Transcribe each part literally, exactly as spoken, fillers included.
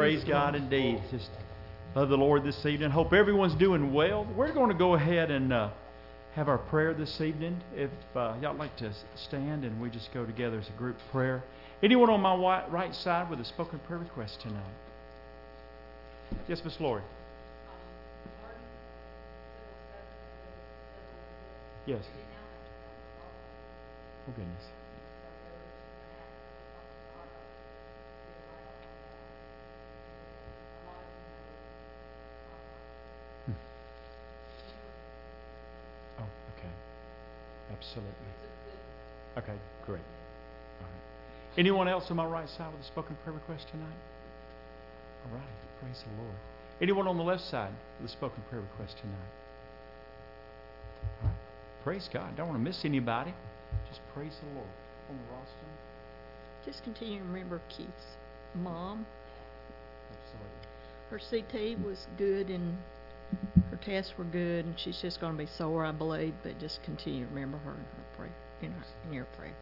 Praise God indeed. Just love the Lord this evening. Hope everyone's doing well. We're going to go ahead and uh, have our prayer this evening. If uh, y'all like to stand and we just go together as a group prayer. Anyone on my right side with a spoken prayer request tonight? Yes, Miss Lori. Yes. Oh, goodness. Hmm. Oh, okay. Absolutely. Okay, great. All right. Anyone else on my right side with a spoken prayer request tonight? All right. Praise the Lord. Anyone on the left side with a spoken prayer request tonight? All right. Praise God. Don't want to miss anybody. Just praise the Lord. On the roster. Just continue to remember Keith's mom. Absolutely. Her C T was good and her tests were good, and she's just going to be sore, I believe. But just continue to remember her in her prayer, in, her, in your prayer.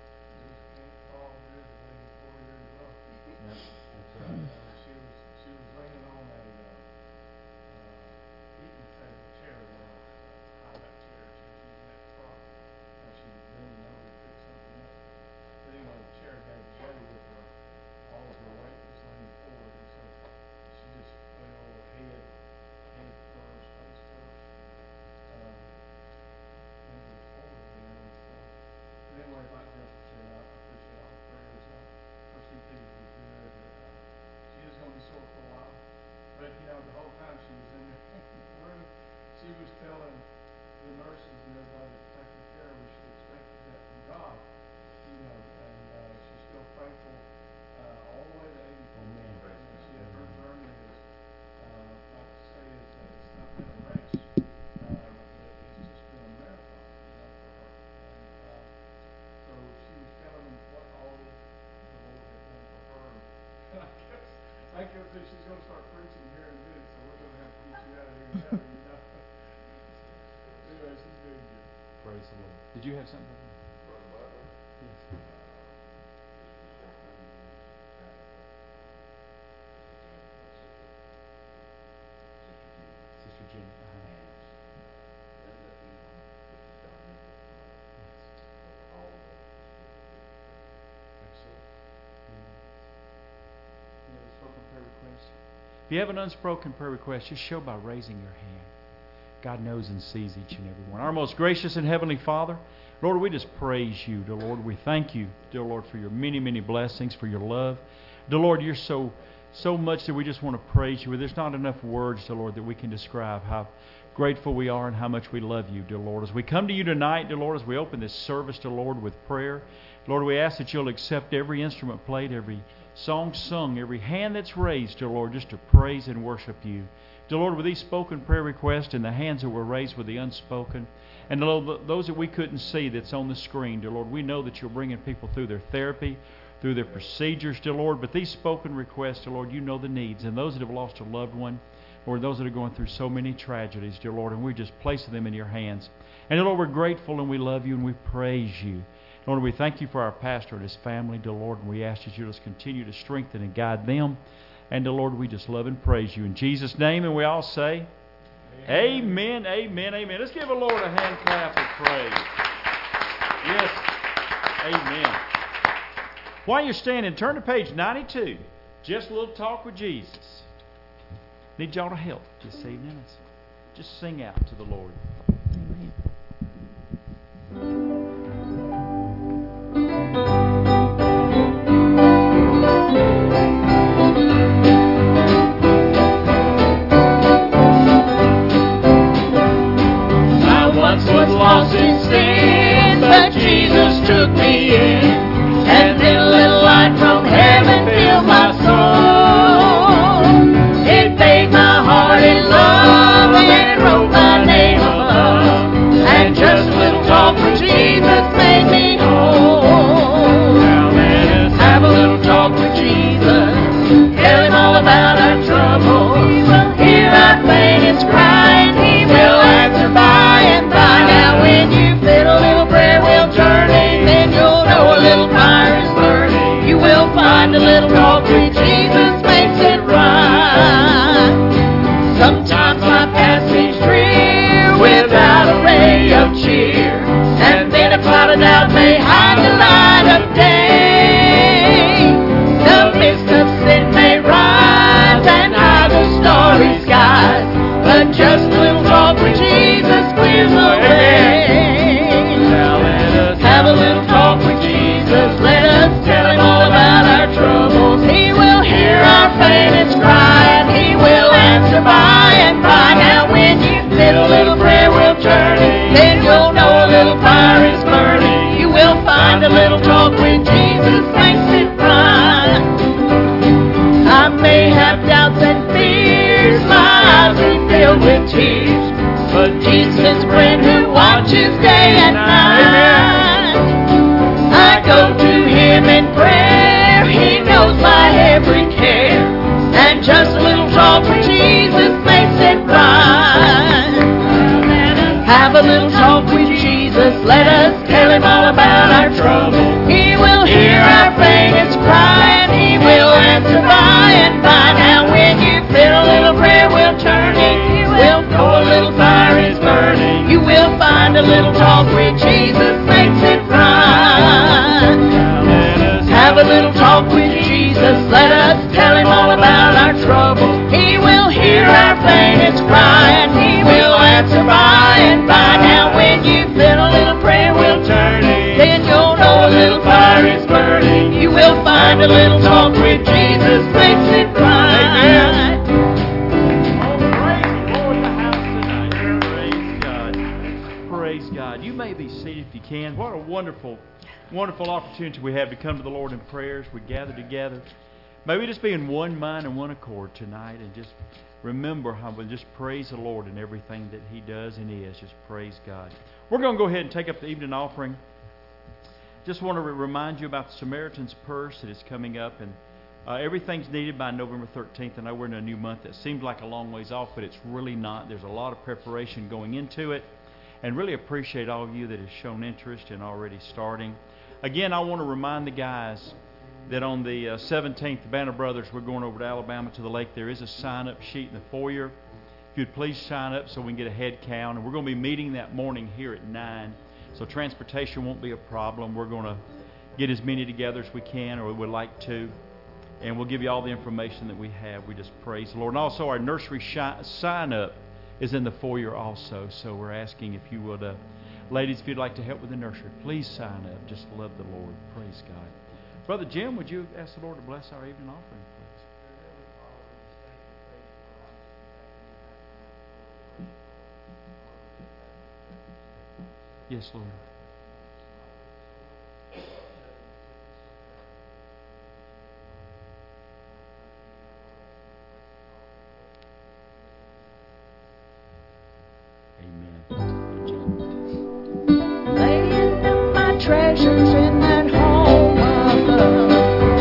Yep, that's right. Uh, she was she was leaning on a uh, uh, eating table chair, well, uh, high back chair. She was using that prop. Uh, she was leaning over to pick something up. But anyway, the chair gave way with her. All of her weight was leaning forward, and so she just fell head head first, face first. Um, and it was horrible, you know. So, but anyway, like Jennifer said, I appreciate all the prayers. Uh, her C T was good. But, uh, she is going to be sore for a while. But, you know, the whole time she was in the room, she was telling the nurses and everybody taking care of her, she expected that from God, you know, and uh, she's still faithful uh, all the way to eighty-four. Amen. You know, she had her journey is, uh, like to say, is that it's not been a race, uh, but it's just been a marathon, you know, for her. And uh, so she was telling them what all the Lord had done for her. And I kept, I kept saying she's going to start preaching here in a minute, so we're going to have to get you out of here now, you know. Anyway, she's doing good. Praise the Lord. Did you have something? Brother Butler, Yes. uh, this was your friend, uh, Sister Jen, Sister Jenny. Uh-huh. and Linda Eaton, which is our new for all of us. Absolutely. You have a spoken prayer request? If you have an unspoken prayer request, just show by raising your hand. God knows and sees each and every one. Our most gracious and heavenly Father, Lord, we just praise you. Dear Lord, we thank you, dear Lord, for your many, many blessings, for your love. Dear Lord, you're so so much that we just want to praise you. There's not enough words, dear Lord, that we can describe how grateful we are and how much we love you, dear Lord. As we come to you tonight, dear Lord, as we open this service, dear Lord, with prayer, Lord, we ask that you'll accept every instrument played, every song sung, every hand that's raised, dear Lord, just to praise and worship you. Dear Lord, with these spoken prayer requests and the hands that were raised with the unspoken, and Lord, those that we couldn't see that's on the screen, dear Lord, we know that you're bringing people through their therapy, through their procedures, dear Lord, but these spoken requests, dear Lord, you know the needs, and those that have lost a loved one, Lord, those that are going through so many tragedies, dear Lord, and we just place them in your hands. And dear Lord, we're grateful and we love you and we praise you. Lord, we thank you for our pastor and his family, dear Lord, and we ask that you just continue to strengthen and guide them. And, dear Lord, we just love and praise you in Jesus' name. And we all say, amen, amen, amen. Let's give the Lord a hand clap of praise. Yes, amen. While you're standing, turn to page ninety-two. Just a little talk with Jesus. Need y'all to help this evening. Let's just sing out to the Lord. Amen. Was lost in sin, but Jesus took me in, and then a little light from heaven filled my soul. It bathed my heart in love, and it wrote my name above, and just a little talk with Jesus made me whole. Now let us have a little talk with Jesus, tell him all about our troubles. He will hear our faintest cry, and he will answer by and by. Now when you fit a little prayer will journey, then you'll know Just a little talk with Jesus clears the way. Now let us Have a little talk with Jesus. Let us tell him all about our troubles. He will hear our faintest cry, and he will answer by and by. Now when you fit a little prayer will turn it, then you'll know a little fire is burning. You will find a little talk with Jesus makes it right. I may have doubts and fears, my eyes be filled with tears, but Jesus is a friend who watches day and night. I go to him in prayer, he knows my every care, and just a little talk with Jesus makes it right. Have a little talk with Jesus, let us tell him all about our trouble. He will hear our faintest cry, and he will answer by and by. Now when you feel a little prayer will turn it, you will know a little fire is burning. You will find a little talk with Jesus makes it right. Have a little talk with Jesus, let us tell him all about our trouble. He will hear our faintest cry, and he will answer by and by. Now when you feel a little prayer will turn it, then you'll know a little fire is burning. You will find a little talk with Jesus makes it right. Oh, praise the Lord in the house tonight. Praise God. Praise God. You may be seated if you can. What a wonderful, wonderful opportunity we have to come to the Lord in prayers. We gather together. May we just be in one mind and one accord tonight, and just remember how we just praise the Lord in everything that he does and is. Just praise God. We're going to go ahead and take up the evening offering. Just want to remind you about the Samaritan's Purse that is coming up, and uh, everything's needed by November thirteenth. I know we're in a new month that seems like a long ways off, but it's really not. There's a lot of preparation going into it, and really appreciate all of you that have shown interest in already starting. Again, I want to remind the guys that on the uh, seventeenth, the Banner Brothers, we're going over to Alabama to the lake. There is a sign-up sheet in the foyer. If you'd please sign up so we can get a head count. And we're going to be meeting that morning here at nine. So transportation won't be a problem. We're going to get as many together as we can, or we would like to. And we'll give you all the information that we have. We just praise the Lord. And also our nursery shi- sign-up is in the foyer also. So we're asking if you would, uh, ladies, if you'd like to help with the nursery, please sign up. Just love the Lord. Praise God. Brother Jim, would you ask the Lord to bless our evening offering, please? Yes, Lord. Amen. Laying up my treasures in that home above.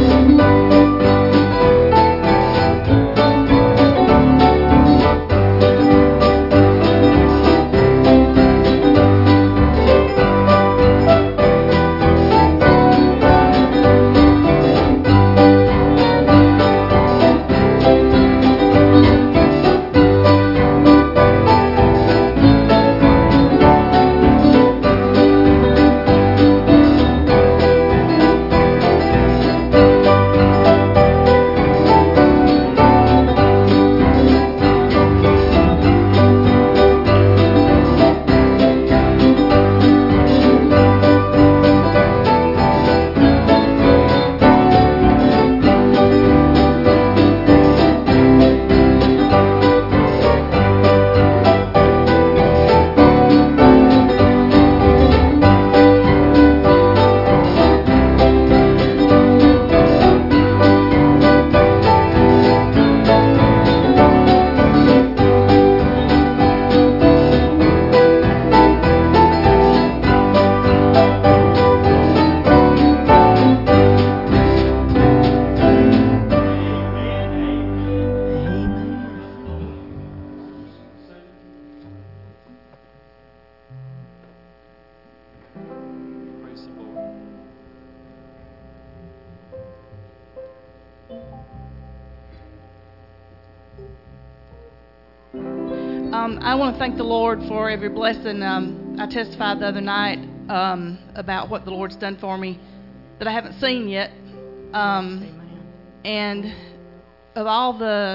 Um, I want to thank the Lord for every blessing. Um, I testified the other night um, about what the Lord's done for me that I haven't seen yet. Um, Amen. and of all the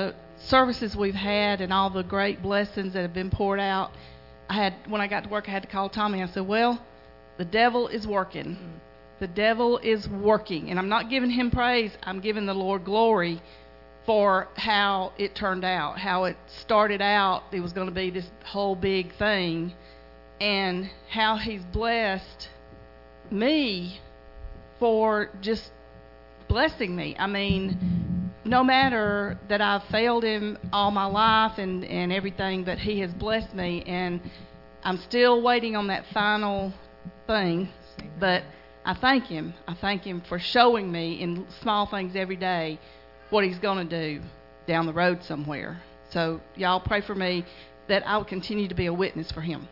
services we've had and all the great blessings that have been poured out, I had when I got to work, I had to call Tommy. I said, well, the devil is working. The devil is working. And I'm not giving him praise. I'm giving the Lord glory for how it turned out, how it started out. It was going to be this whole big thing, and how he's blessed me for just blessing me. I mean, no matter that I've failed him all my life and, and everything, but he has blessed me, and I'm still waiting on that final thing. But I thank him. I thank him for showing me in small things every day what he's going to do down the road somewhere. So y'all pray for me that I will continue to be a witness for him.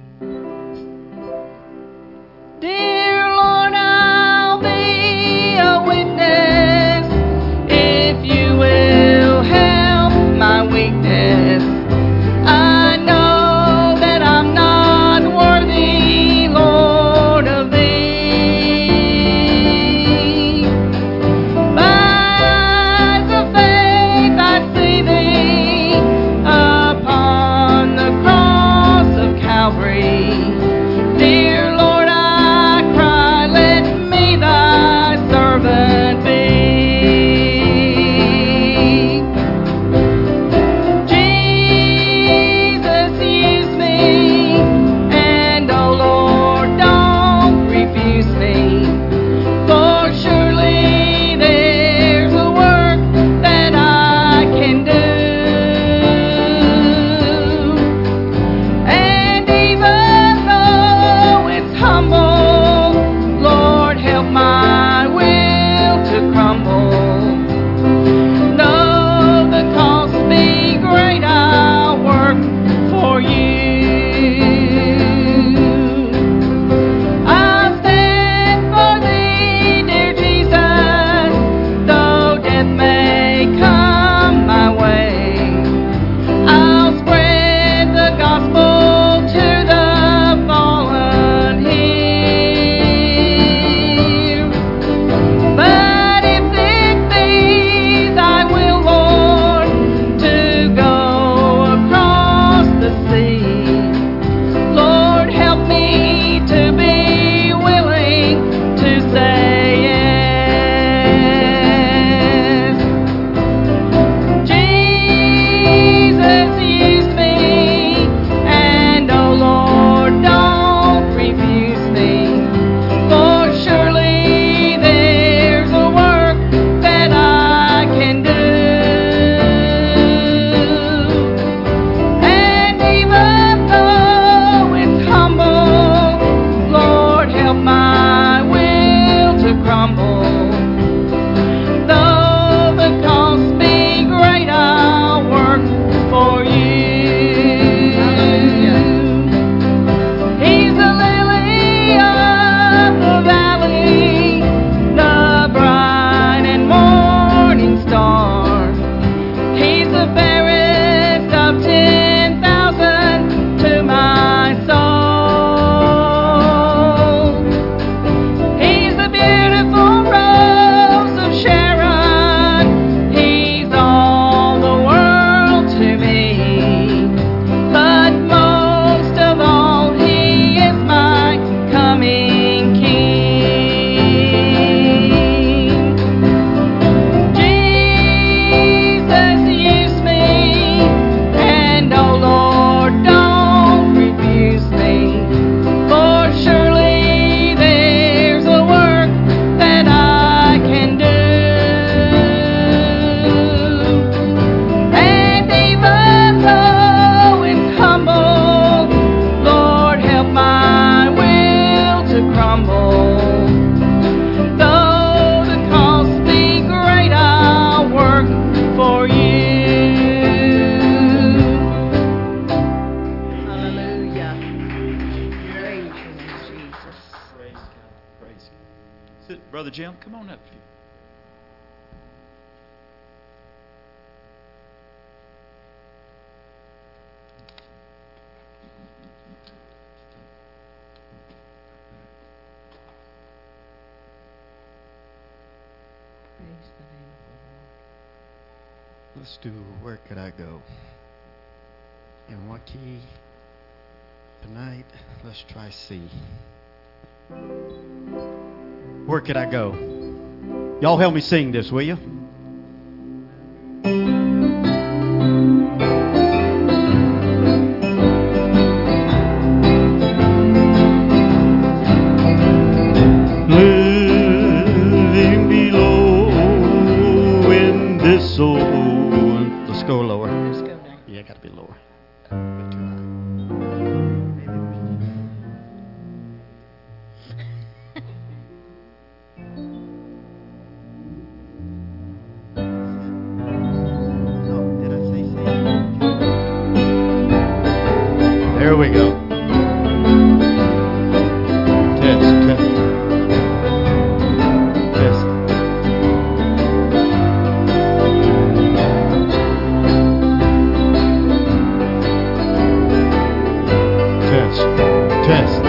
Dear Lord, I'll be a witness if you will help my weakness. I know that I'm not worthy, Lord, of thee. By eyes of faith I see thee upon the cross of Calvary. Dear Lord, I cry, let me thy servant be. Jesus, use me, and oh Lord, don't refuse me. For surely there's a work that I can do. And even though it's humble, Lord, help my will to crumble. Though the cost be great, I'll work for you. I'll stand for thee, dear Jesus, though death may come my way. I'll spread the gospel to the fallen here. But if it be thy will, Lord, to go across the sea, Lord, help me to be willing to say yes. Jesus, use me, and oh Lord, don't refuse me. For surely there's a work that I can do. And even though it's humble, Lord, help my will to crumble. Though the cost be great, I'll work for you. He's the lily of the valley, the bright and morning star. He's the fairest of ten thousand to my soul. He's the beautiful rose of Sharon. He's all the world to me. But most of all, he is my coming King. Jesus, use me, and oh Lord, don't refuse me. For surely there's a work that I can do. And even though it's humble, Lord, help my will to crumble. Though the cost be great, I'll work for you. Hallelujah. Praise you, Jesus. Praise God. Praise God. Sit, Brother Jim, come on up here. Praise the name of the Lord. Let's Let's do Where Could I Go? In what key? Tonight, let's try C. Where could I go? Y'all help me sing this, will you? Living below in this old... Let's go lower. Let's go down. Yeah, got to be lower. There we go. Test, test. Test. Test, test.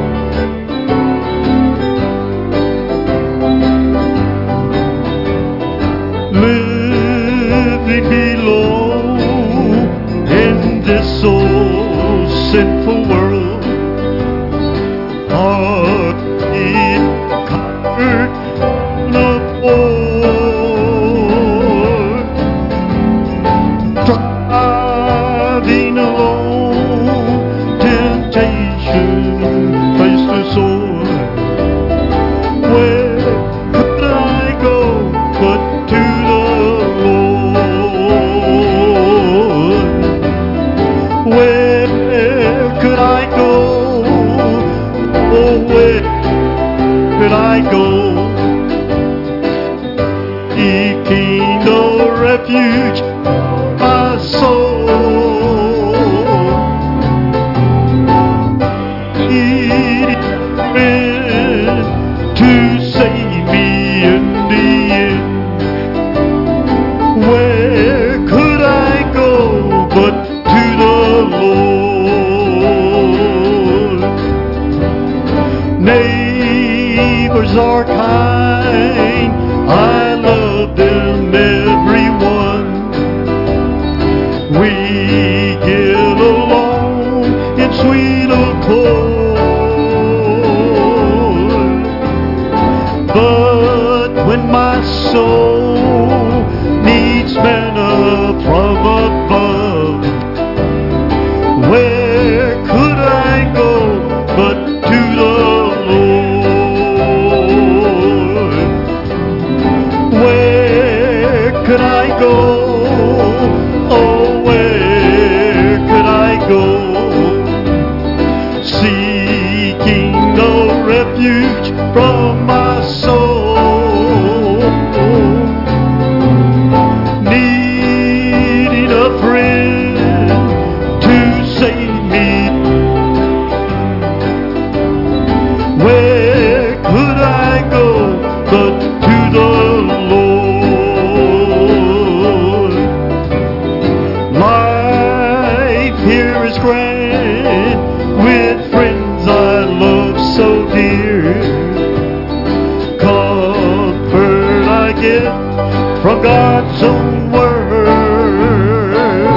Living below in this old sinful world, heart in comfort of war, driving alone, temptation face to sore. Where could I go but to the Lord? Where could I go? Oh, where could I go? Seeking the refuge of my soul. Needing a friend to save me in the end. Where could I go but to the Lord? Neighbors are kind, I love them everyone. We get along in sweet accord. But when my soul needs manna from above, where could I go but to the Lord? Where could I go? Oh, where could I go? Seeking a refuge from my soul. Needing a friend to save me. Where could I go but to the Lord? Life here is grand with friends I love so dear. Comfort I get from God's own word.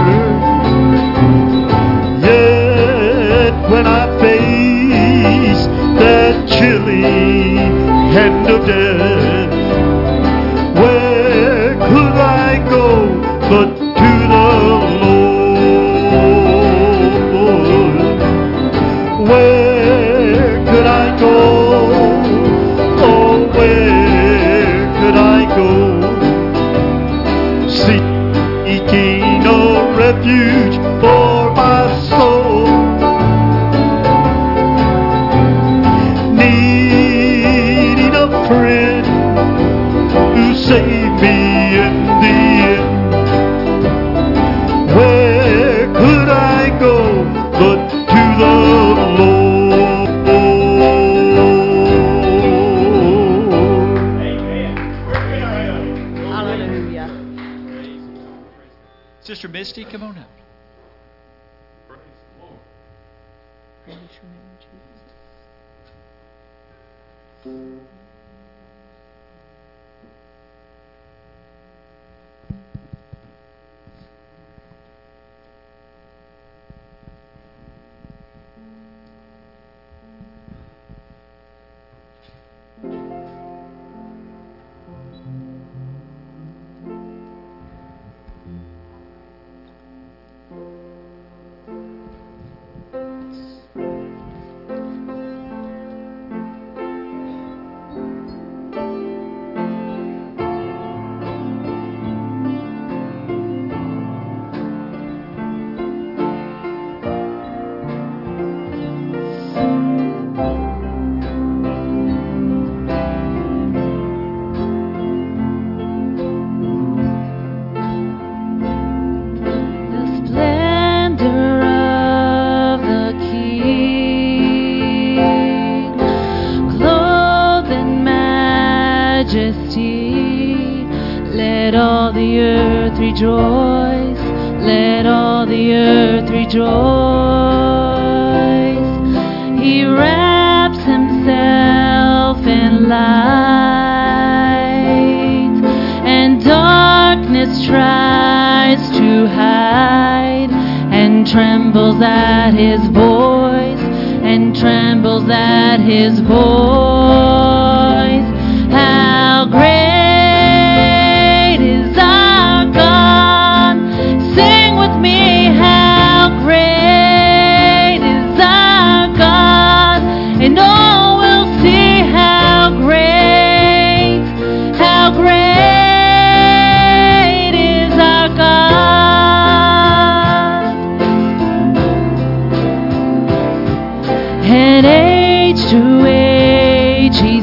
Yet when I face that chilly hand of death, where could I go but to the Lord? Where could I go? Oh, where could I go? Seeking a refuge for my soul. Needing a friend to save me in the end. Where could I go but to the Lord? Hallelujah. Sister Misty, come on up. Praise your name, Jesus. rejoice. Let all the earth rejoice. He wraps himself in light, and darkness tries to hide, and trembles at his voice, and trembles at his voice. How great is our God. Sing with me, how great is our God. And all will see how great, how great is our God. And age to age he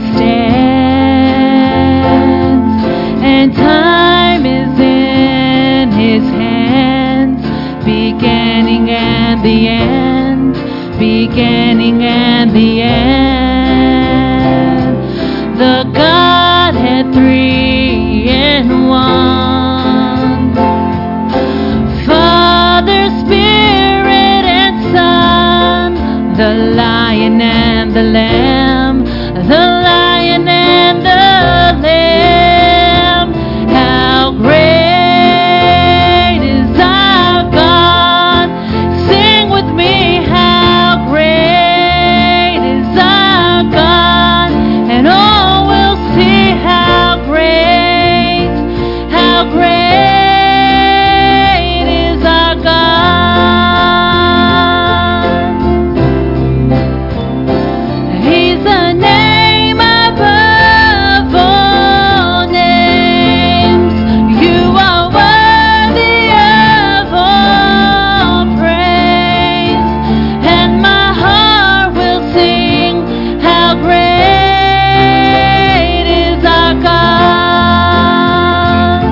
stands, and time is in his hands, beginning and the end, beginning and the end. The Godhead three in one, Father, Spirit, and Son, the Lion and the Lamb, the Lion and the Lamb. How great is our God. Sing with me, how great is our God. And all will see how great, how great is our God. He's a name above all names. You are worthy of all praise, and my heart will sing how great is our God.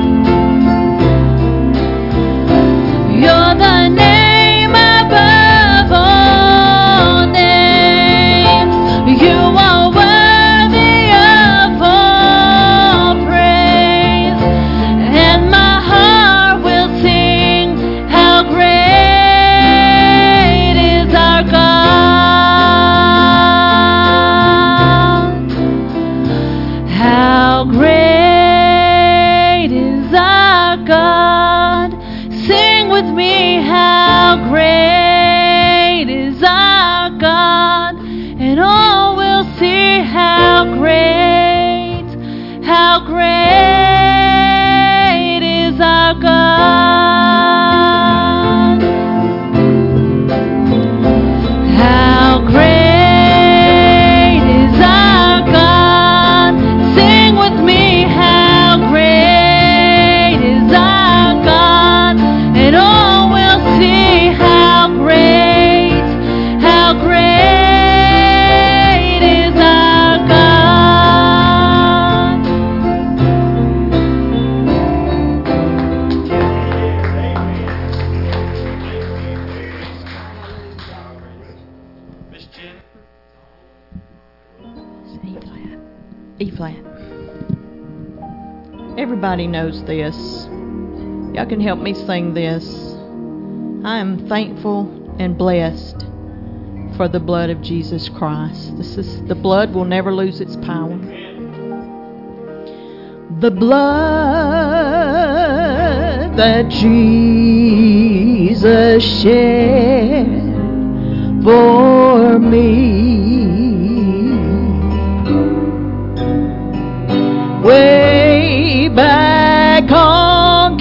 You're the name above all names. You are worthy of all praise, and my heart will sing how great is our God. How great is our God. Sing with me, how great is our God. And all will see how great, how great is our God. How great is our God. Sing with me, how great is our God. And all will see how great, how great is our God. Miss Jen. E flat. E flat. Everybody knows this. Y'all can help me sing this. I am thankful and blessed for the blood of Jesus Christ. This is the blood will never lose its power. The blood that Jesus shed for me way back on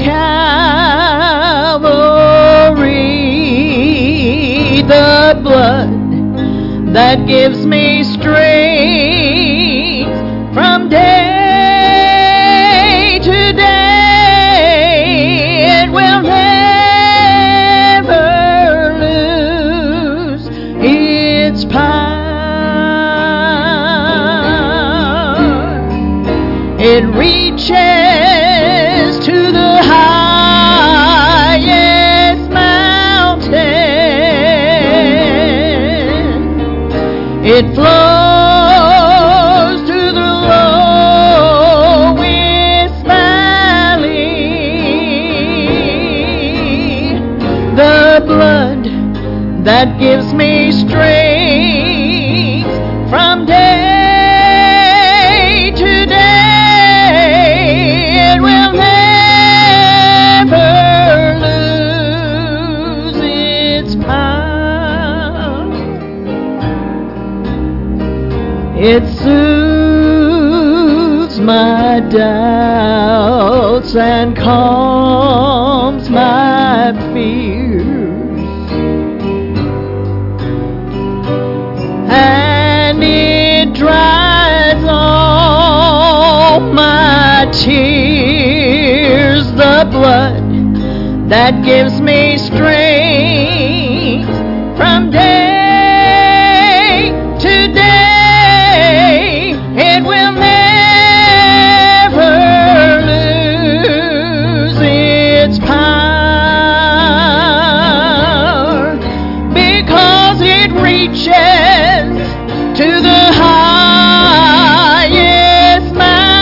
Calvary, the blood that gives me strength from day to day. It will never lose its power. It reaches to the highest mountain. It flows to the lowest valley. gives me strength from day to day. It will never lose its power. It soothes my doubts and calms my fears, and it dries all my tears. The blood that gives me strength from day to day, it will never lose its power, because it reaches to the highest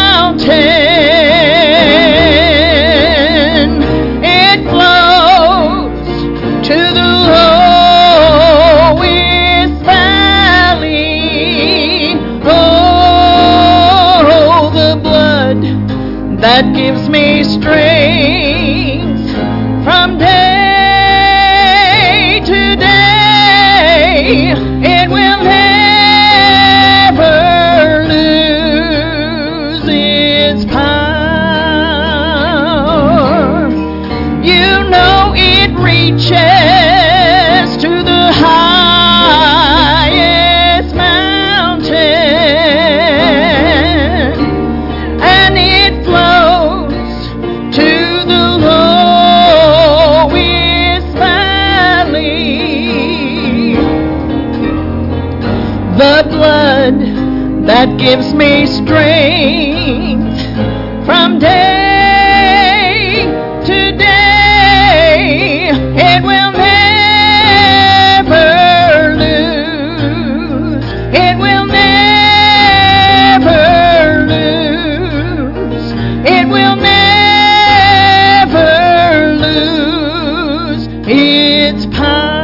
mountain. It flows to the lowest valley. Oh, the blood that gives me strength from day to day, it will never lose its power. You know it reaches to the highest mountain, and it flows to the lowest valley. The blood that gives me strength from day to day, it will never lose. It will never lose. It will never lose its power.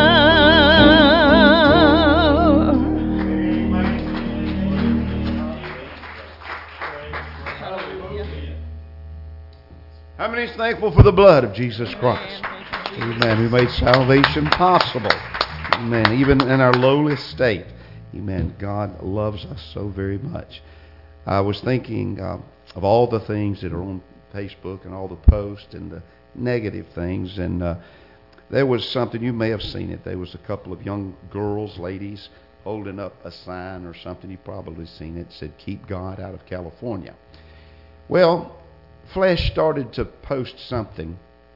How many is thankful for the blood of Jesus Christ? Amen. Who made salvation possible. Amen. Even in our lowliest state. Amen. God loves us so very much. I was thinking uh, of all the things that are on Facebook and all the posts and the negative things. And uh, there was something, you may have seen it. There was a couple of young girls, ladies, holding up a sign or something. You've probably seen it. It said, "Keep God out of California." Well, Flesh started to post something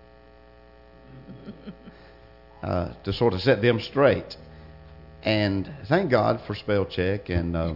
uh, to sort of set them straight. And thank God for spell check and uh,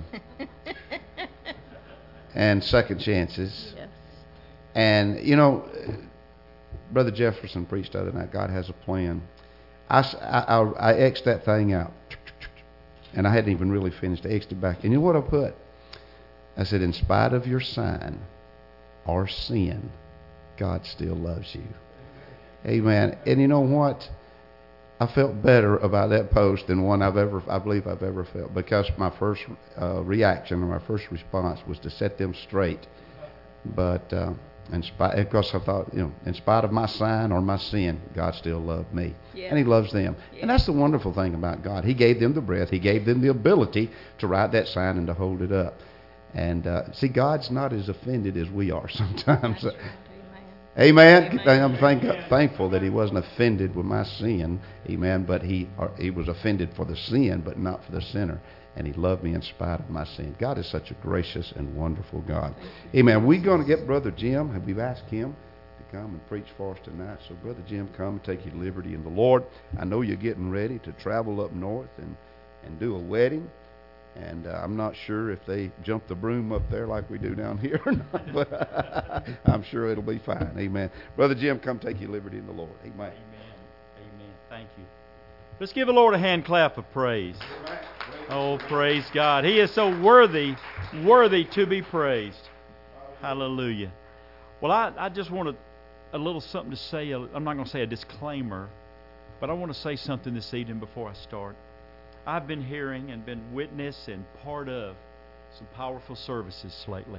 and second chances. Yes. And, you know, Brother Jefferson preached the other night, God has a plan. I, I, I X'd that thing out. And I hadn't even really finished. I X'd it back. And you know what I put? I said, in spite of your sign or sin, God still loves you. Amen. And you know what? I felt better about that post than one I've ever, I believe I've ever felt, because my first uh, reaction or my first response was to set them straight. But uh, in spite, because I thought, you know, in spite of my sign or my sin, God still loved me, Yeah. and He loves them. Yeah. And that's the wonderful thing about God. He gave them the breath. He gave them the ability to write that sign and to hold it up. And uh, see, God's not as offended as we are sometimes. That's right. Amen. Amen. I'm thank, thankful that He wasn't offended with my sin. Amen. But He or He was offended for the sin, but not for the sinner. And He loved me in spite of my sin. God is such a gracious and wonderful God. Amen. We're going to get Brother Jim. We've asked him to come and preach for us tonight. So, Brother Jim, come and take your liberty in the Lord. I know you're getting ready to travel up north and, and do a wedding. And uh, I'm not sure if they jump the broom up there like we do down here or not, but I'm sure it'll be fine. Amen. Brother Jim, come take your liberty in the Lord. Amen. Amen. Amen. Thank you. Let's give the Lord a hand clap of praise. Oh, praise God. He is so worthy, worthy to be praised. Hallelujah. Well, I, I just want a, a little something to say. I'm not going to say a disclaimer, But I want to say something this evening before I start. I've been hearing and been witness and part of some powerful services lately.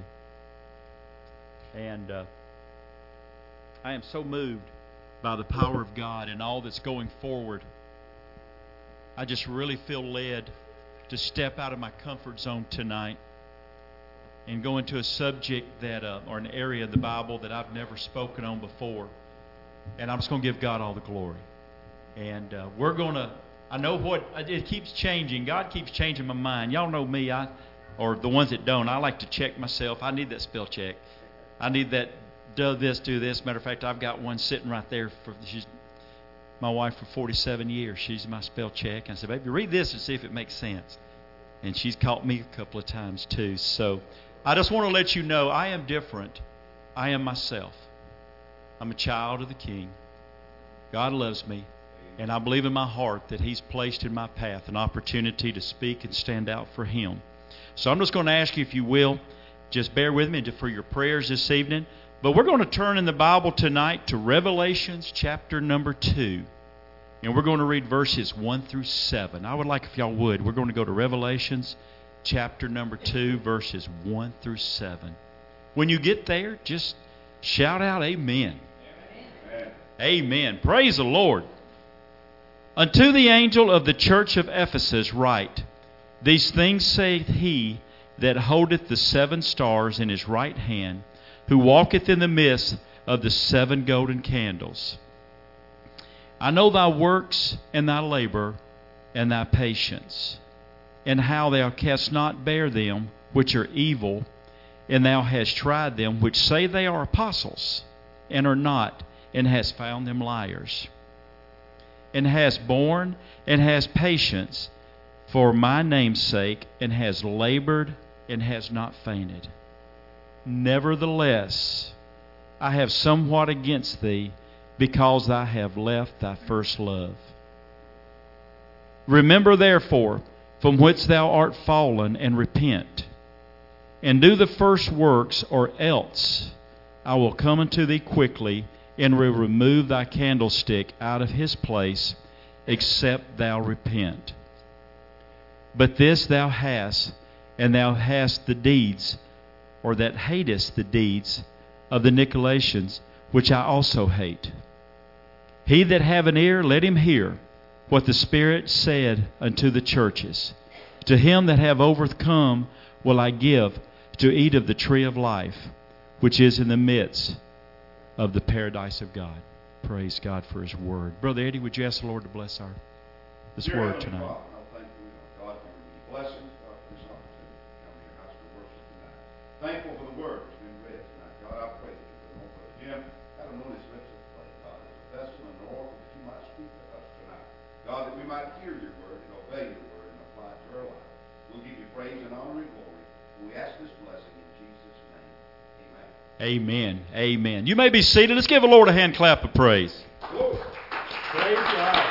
And uh, I am so moved by the power of God and all that's going forward. I just really feel led to step out of my comfort zone tonight and go into a subject that, uh, or an area of the Bible that I've never spoken on before. And I'm just going to give God all the glory. And uh, we're going to, I know what, it keeps changing. God keeps changing my mind. Y'all know me, I, or the ones that don't, I like to check myself. I need that spell check. I need that, do this, do this. Matter of fact, I've got one sitting right there. For she's my wife for forty-seven years. She's my spell check. And I said, baby, read this and see if it makes sense. And she's caught me a couple of times too. So I just want to let you know I am different. I am myself. I'm a child of the King. God loves me. And I believe in my heart that He's placed in my path an opportunity to speak and stand out for Him. So I'm just going to ask you, if you will, just bear with me for your prayers this evening. But we're going to turn in the Bible tonight to Revelations chapter number two. And we're going to read verses one through seven. I would like if y'all would, we're going to go to Revelations chapter number two, verses one through seven. When you get there, just shout out amen. Amen. Amen. Praise the Lord. Unto the angel of the church of Ephesus write, These things saith he that holdeth the seven stars in his right hand, who walketh in the midst of the seven golden candles. I know thy works and thy labor and thy patience, and how thou canst not bear them which are evil, and thou hast tried them which say they are apostles, and are not, and hast found them liars. And hast borne and hast patience for my name's sake, and has labored and has not fainted. Nevertheless, I have somewhat against thee, because thou have left thy first love. Remember therefore from whence thou art fallen, and repent, and do the first works, or else I will come unto thee quickly, and will remove thy candlestick out of his place, except thou repent. But this thou hast, and thou hast the deeds, or that hatest the deeds of the Nicolaitans, which I also hate. He that have an ear, let him hear what the Spirit said unto the churches. To him that have overcome will I give to eat of the tree of life, which is in the midst of the paradise of God. Praise God for His Word. Brother Eddie, would you ask the Lord to bless our this Dear Word Heavenly tonight? Father, I thank you, God, for your blessings, God, for this opportunity to come to your house to worship tonight. Thankful for the Word that's been read tonight. God, I pray that you would open Jim, have him on his lips to play, God, as a vessel and an oracle that you might speak to us tonight. God, that we might hear your Word and obey your Word and apply it to our life. We'll give you praise and honor and glory. We ask this blessing in Jesus' name. Amen. Amen. Amen. You may be seated. Let's give the Lord a hand clap of praise. Glory. Praise God.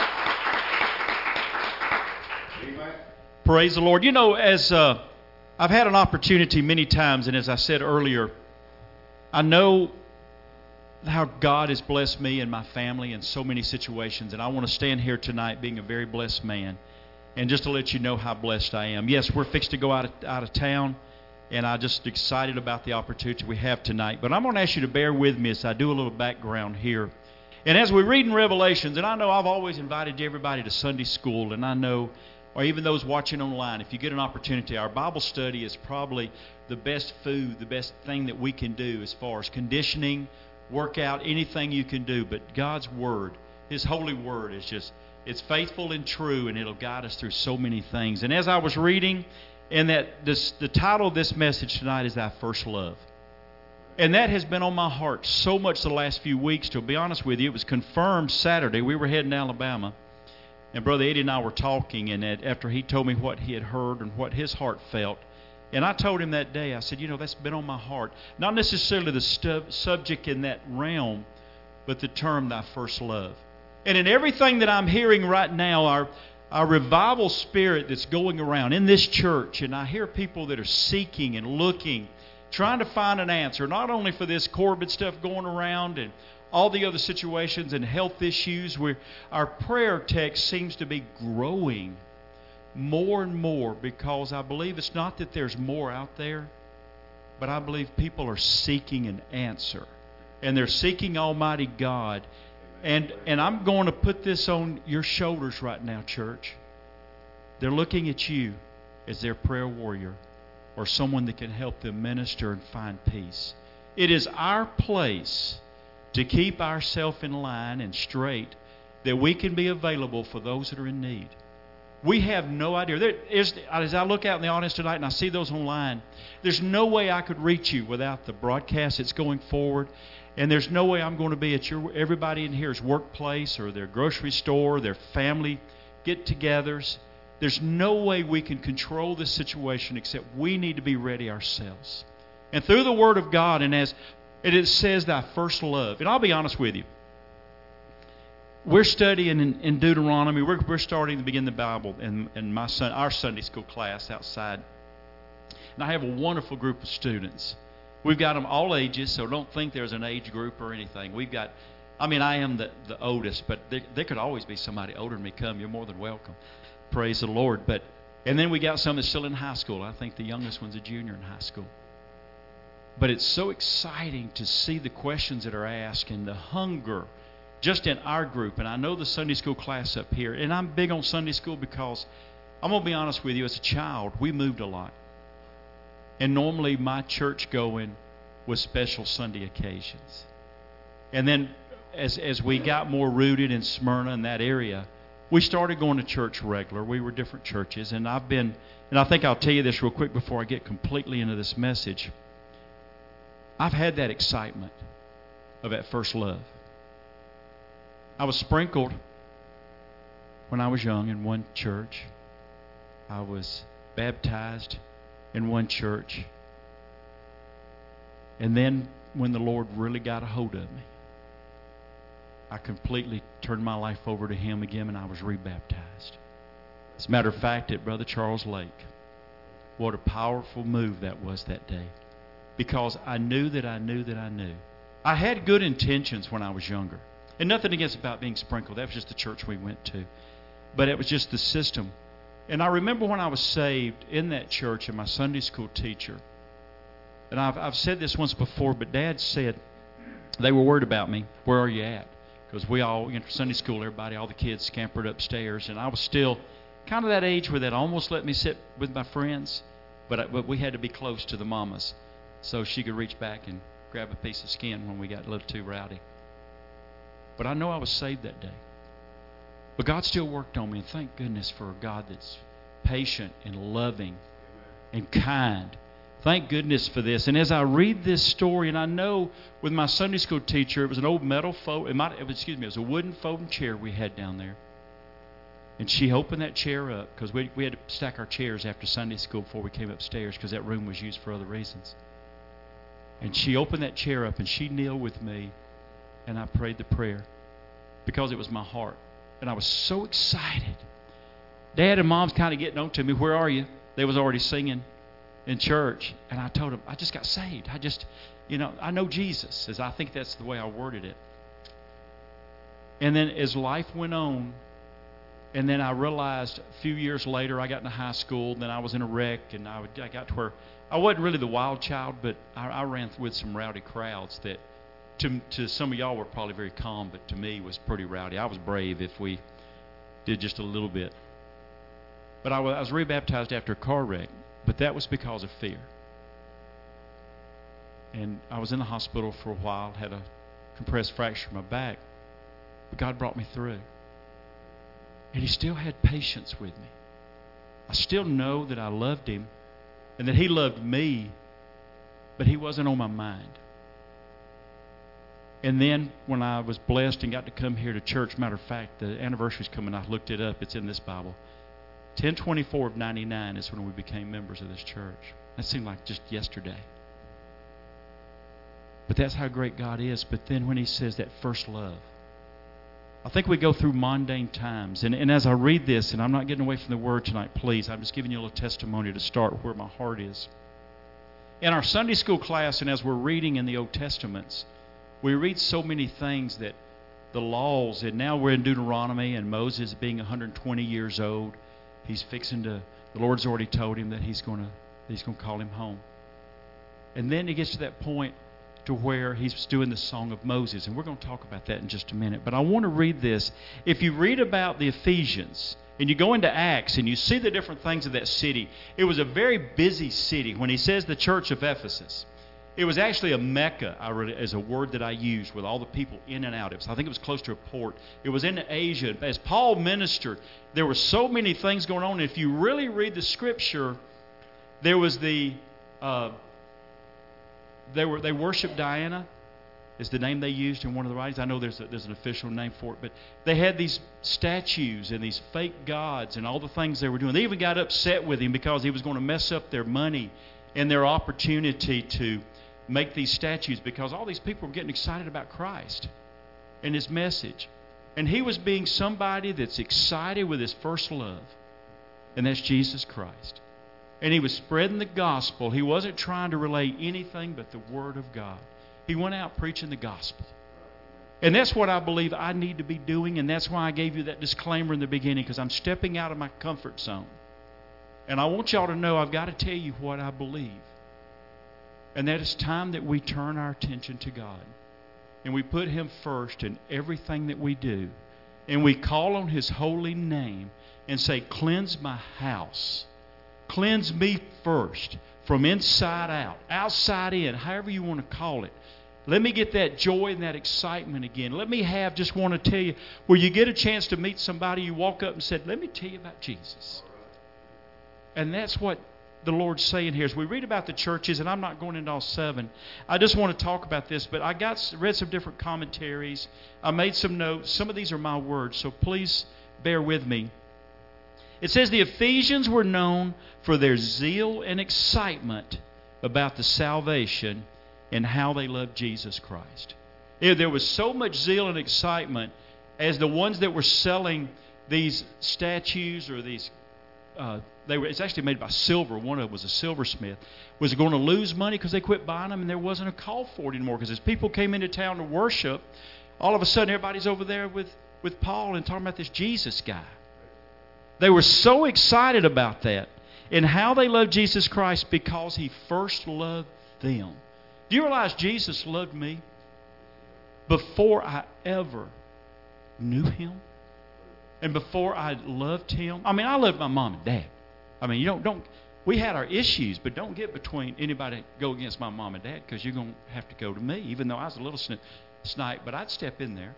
Amen. Praise the Lord. You know, as uh, I've had an opportunity many times, and as I said earlier, I know how God has blessed me and my family in so many situations, and I want to stand here tonight being a very blessed man, and just to let you know how blessed I am. Yes, we're fixed to go out of, out of town, and I'm just excited about the opportunity we have tonight. But I'm going to ask you to bear with me as I do a little background here. And as we read in Revelations, and I know I've always invited everybody to Sunday school, and I know, or even those watching online, if you get an opportunity, our Bible study is probably the best food, the best thing that we can do as far as conditioning, workout, anything you can do. But God's Word, His holy Word, is just, it's faithful and true, and it'll guide us through so many things. And as I was reading, and that this, the title of this message tonight is Thy First Love. And that has been on my heart so much the last few weeks. To be honest with you, it was confirmed Saturday. We were heading to Alabama, and Brother Eddie and I were talking, and after he told me what he had heard and what his heart felt, and I told him that day, I said, you know, that's been on my heart. Not necessarily the stu- subject in that realm, but the term Thy First Love. And in everything that I'm hearing right now, our Our revival spirit that's going around in this church, and I hear people that are seeking and looking, trying to find an answer, not only for this Corbett stuff going around and all the other situations and health issues, where our prayer text seems to be growing more and more, because I believe it's not that there's more out there, but I believe people are seeking an answer. And they're seeking Almighty God. And and I'm going to put this on your shoulders right now, church. They're looking at you as their prayer warrior, or someone that can help them minister and find peace. It is our place to keep ourselves in line and straight, that we can be available for those that are in need. We have no idea. There is, as I look out in the audience tonight and I see those online, there's no way I could reach you without the broadcast that's going forward. And there's no way I'm going to be at your everybody in here's workplace or their grocery store, their family get-togethers. There's no way we can control this situation, except we need to be ready ourselves. And through the Word of God, and as it says, thy first love. And I'll be honest with you. We're studying in, in Deuteronomy. We're, we're starting to begin the Bible in, in my son, our Sunday school class outside. And I have a wonderful group of students. We've got them all ages, so don't think there's an age group or anything. We've got, I mean, I am the, the oldest, but there, there could always be somebody older than me come. You're more than welcome. Praise the Lord. But and then we got some that's still in high school. I think the youngest one's a junior in high school. But it's so exciting to see the questions that are asked and the hunger just in our group. And I know the Sunday school class up here, and I'm big on Sunday school because I'm going to be honest with you, as a child, we moved a lot. And normally my church going was special Sunday occasions. And then as as we got more rooted in Smyrna and that area, we started going to church regular. We were different churches. And I've been, and I think I'll tell you this real quick before I get completely into this message. I've had that excitement of that first love. I was sprinkled when I was young in one church. I was baptized in one church. And then when the Lord really got a hold of me, I completely turned my life over to Him again, and I was rebaptized. As a matter of fact, at Brother Charles Lake, what a powerful move that was that day. Because I knew that I knew that I knew. I had good intentions when I was younger. And nothing against about being sprinkled. That was just the church we went to. But it was just the system. And I remember when I was saved in that church, and my Sunday school teacher, and I've, I've said this once before, but Dad said, they were worried about me. Where are you at? Because we all, you know, Sunday school, everybody, all the kids scampered upstairs. And I was still kind of that age where that almost let me sit with my friends. But, I, but we had to be close to the mamas, so she could reach back and grab a piece of skin when we got a little too rowdy. But I know I was saved that day. But God still worked on me, and thank goodness for a God that's patient and loving and kind. Thank goodness for this. And as I read this story, and I know with my Sunday school teacher, it was an old metal fold, it might, it was, excuse me, it was a wooden folding chair we had down there. And she opened that chair up, because we, we had to stack our chairs after Sunday school before we came upstairs, because that room was used for other reasons. And she opened that chair up, and she kneeled with me, and I prayed the prayer, because it was my heart. And I was so excited. Dad and Mom's kind of getting on to me, where are you? They was already singing in church. And I told them, I just got saved. I just, you know, I know Jesus. As I think that's the way I worded it. And then as life went on, and then I realized a few years later, I got into high school, then I was in a wreck, and I, would, I got to where I wasn't really the wild child, but I, I ran with some rowdy crowds that to, to some of y'all were probably very calm, but to me was pretty rowdy. I was brave if we did just a little bit. But I was, I was rebaptized after a car wreck, but that was because of fear. And I was in the hospital for a while, had a compressed fracture in my back, but God brought me through. And He still had patience with me. I still know that I loved Him and that He loved me, but He wasn't on my mind. And then when I was blessed and got to come here to church, matter of fact, the anniversary's coming. I looked it up. It's in this Bible. ten twenty-four of ninety-nine is when we became members of this church. That seemed like just yesterday. But that's how great God is. But then when He says that first love, I think we go through mundane times. And, and as I read this, and I'm not getting away from the Word tonight, please, I'm just giving you a little testimony to start where my heart is. In our Sunday school class, and as we're reading in the Old Testaments, we read so many things that the laws, and now we're in Deuteronomy, and Moses being one hundred twenty years old, he's fixing to, the Lord's already told him that he's going to he's going to call him home. And then he gets to that point to where he's doing the Song of Moses, and we're going to talk about that in just a minute. But I want to read this. If you read about the Ephesians, and you go into Acts, and you see the different things of that city, it was a very busy city. When he says the church of Ephesus, it was actually a Mecca, I read it as a word that I used, with all the people in and out. It was, I think it was close to a port. It was in Asia. As Paul ministered, there were so many things going on. If you really read the Scripture, there was the... Uh, They were they worshiped Diana, is the name they used in one of the writings. I know there's a, there's an official name for it, but they had these statues and these fake gods and all the things they were doing. They even got upset with him because he was going to mess up their money and their opportunity to make these statues, because all these people were getting excited about Christ and his message. And he was being somebody that's excited with his first love, and that's Jesus Christ. And he was spreading the gospel. He wasn't trying to relay anything but the Word of God. He went out preaching the gospel. And that's what I believe I need to be doing, and that's why I gave you that disclaimer in the beginning, because I'm stepping out of my comfort zone. And I want y'all to know I've got to tell you what I believe. And that it's time that we turn our attention to God. And we put Him first in everything that we do. And we call on His holy name and say, cleanse my house. Cleanse me first, from inside out, outside in, however you want to call it. Let me get that joy and that excitement again. Let me have, just want to tell you, where you get a chance to meet somebody, you walk up and said, let me tell you about Jesus. And that's what the Lord's saying here. As we read about the churches, and I'm not going into all seven, I just want to talk about this, but I got read some different commentaries. I made some notes. Some of these are my words, so please bear with me. It says the Ephesians were known for their zeal and excitement about the salvation and how they loved Jesus Christ. There was so much zeal and excitement as the ones that were selling these statues or these, uh, they were, it's actually made by silver. One of them was a silversmith. Was going to lose money because they quit buying them, and there wasn't a call for it anymore. Because as people came into town to worship, all of a sudden everybody's over there with, with Paul and talking about this Jesus guy. They were so excited about that and how they loved Jesus Christ because He first loved them. Do you realize Jesus loved me before I ever knew Him? And before I loved Him? I mean, I loved my mom and dad. I mean, you don't, don't we had our issues, but don't get between anybody go against my mom and dad, because you're going to have to go to me, even though I was a little sni- snipe, but I'd step in there.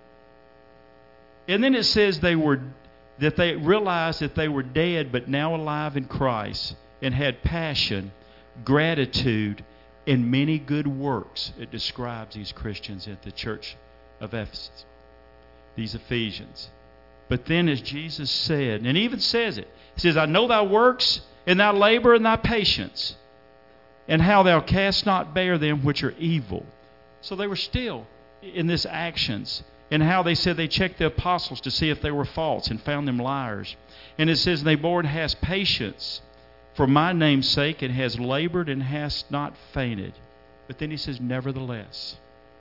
And then it says they were... that they realized that they were dead but now alive in Christ, and had passion, gratitude, and many good works. It describes these Christians at the church of Ephesus, these Ephesians. But then as Jesus said, and He even says it, He says, I know thy works, and thy labor, and thy patience, and how thou canst not bear them which are evil. So they were still in this actions. And how they said they checked the apostles to see if they were false and found them liars. And it says, they bore and has patience for my name's sake, and has labored and has not fainted. But then He says, nevertheless,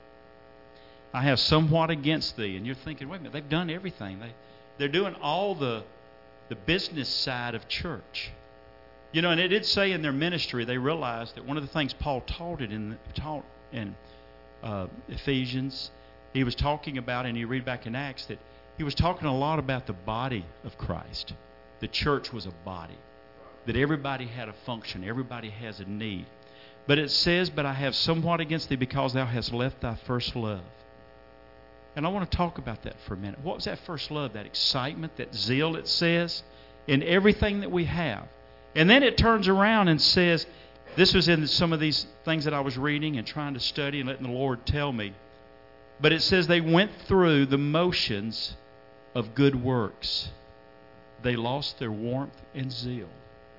I have somewhat against thee. And you're thinking, wait a minute, they've done everything. They, they're doing all the, the business side of church. You know, and it did say in their ministry, they realized that one of the things Paul taught it in, taught in uh, Ephesians, he was talking about, and you read back in Acts, that he was talking a lot about the body of Christ. The church was a body. That everybody had a function. Everybody has a need. But it says, but I have somewhat against thee, because thou hast left thy first love. And I want to talk about that for a minute. What was that first love? That excitement, that zeal, it says, in everything that we have. And then it turns around and says, this was in some of these things that I was reading and trying to study and letting the Lord tell me. But it says they went through the motions of good works. They lost their warmth and zeal.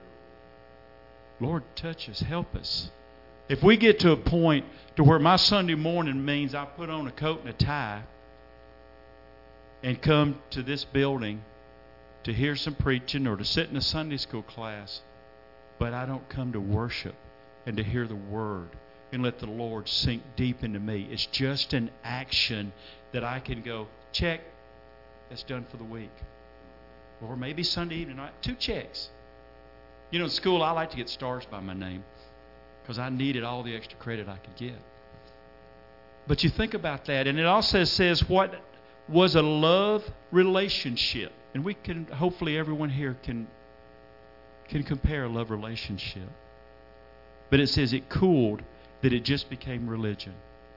Lord, touch us. Help us. If we get to a point to where my Sunday morning means I put on a coat and a tie and come to this building to hear some preaching or to sit in a Sunday school class, but I don't come to worship and to hear the Word and let the Lord sink deep into me. It's just an action that I can go, check, that's done for the week. Or maybe Sunday evening, two checks. You know, in school, I like to get stars by my name because I needed all the extra credit I could get. But you think about that, and it also says what was a love relationship. And we can, hopefully everyone here can, can compare a love relationship. But it says it cooled, that it just became religion.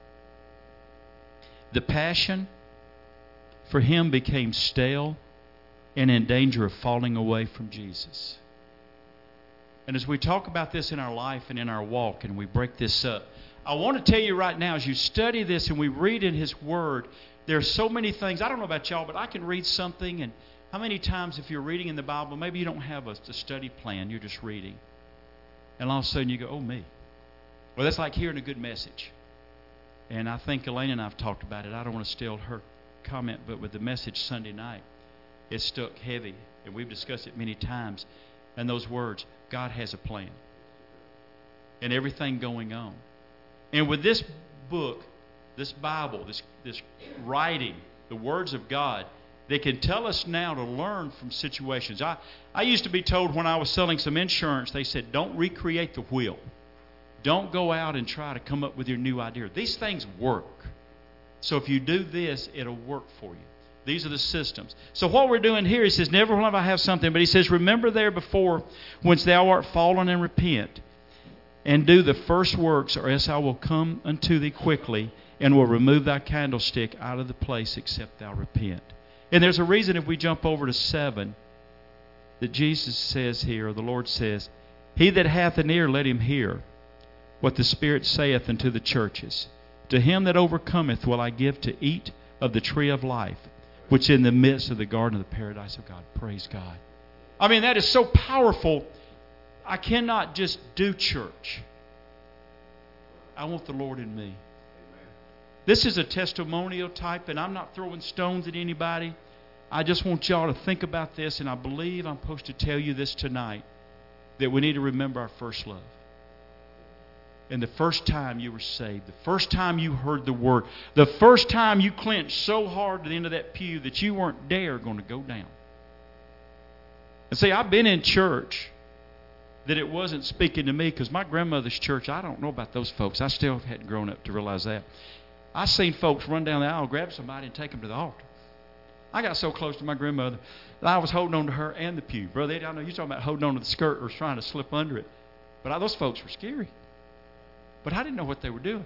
The passion for him became stale and in danger of falling away from Jesus. And as we talk about this in our life and in our walk, and we break this up, I want to tell you right now, as you study this and we read in His Word, there are so many things. I don't know about y'all, but I can read something, and how many times if you're reading in the Bible, maybe you don't have a, a study plan, you're just reading. And all of a sudden you go, oh, me. Well, that's like hearing a good message. And I think Elaine and I have talked about it. I don't want to steal her comment, but with the message Sunday night, it stuck heavy. And we've discussed it many times. And those words, God has a plan. And everything going on. And with this book, this Bible, this, this writing, the words of God, they can tell us now to learn from situations. I, I used to be told when I was selling some insurance, they said, don't recreate the wheel. Don't go out and try to come up with your new idea. These things work. So if you do this, it'll work for you. These are the systems. So what we're doing here, he says, never will I have something. But he says, remember there before, whence thou art fallen, and repent, and do the first works, or else I will come unto thee quickly, and will remove thy candlestick out of the place, except thou repent. And there's a reason if we jump over to seven, that Jesus says here, or the Lord says, he that hath an ear, let him hear what the Spirit saith unto the churches. To him that overcometh will I give to eat of the tree of life, which in the midst of the garden of the paradise of God. Praise God. I mean, that is so powerful. I cannot just do church. I want the Lord in me. This is a testimonial type, and I'm not throwing stones at anybody. I just want y'all to think about this, and I believe I'm supposed to tell you this tonight, that we need to remember our first love. And the first time you were saved, the first time you heard the Word, the first time you clenched so hard to the end of that pew that you weren't dare going to go down. And see, I've been in church that it wasn't speaking to me, because my grandmother's church, I don't know about those folks. I still hadn't grown up to realize that. I seen folks run down the aisle, grab somebody, and take them to the altar. I got so close to my grandmother that I was holding on to her and the pew. Brother Eddie, I know you're talking about holding on to the skirt or trying to slip under it. But I, those folks were scary. But I didn't know what they were doing.